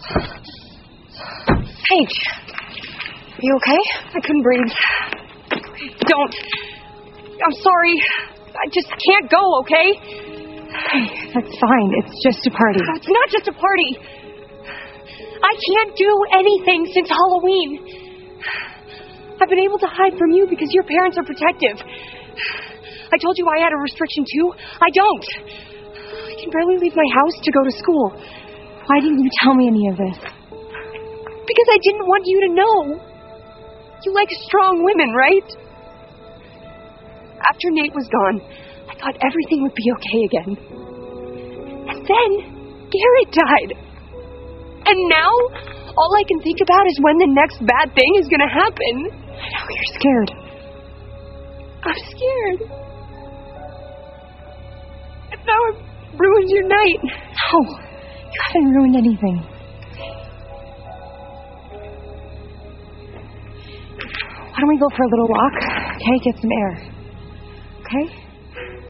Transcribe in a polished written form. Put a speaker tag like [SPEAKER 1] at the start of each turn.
[SPEAKER 1] Paige, are you okay? I couldn't breathe. Don't. I'm sorry. I just can't go, okay?
[SPEAKER 2] Hey, that's fine. It's just a party.
[SPEAKER 1] No, it's not just a party. I can't do anything since Halloween. I've been able to hide from you because your parents are protective. I told you I had a restriction too. I don't. I can barely leave my house to go to school.
[SPEAKER 2] Why didn't you tell me any of this?
[SPEAKER 1] Because I didn't want you to know. You like strong women, right? After Nate was gone, I thought everything would be okay again. And then Garrett died. And now, all I can think about is when the next bad thing is going to happen.
[SPEAKER 2] I know, you're scared.
[SPEAKER 1] I'm scared. And now I've ruined your night.
[SPEAKER 2] No, you haven't ruined anything. Why don't we go for a little walk? Okay, get some air. Okay?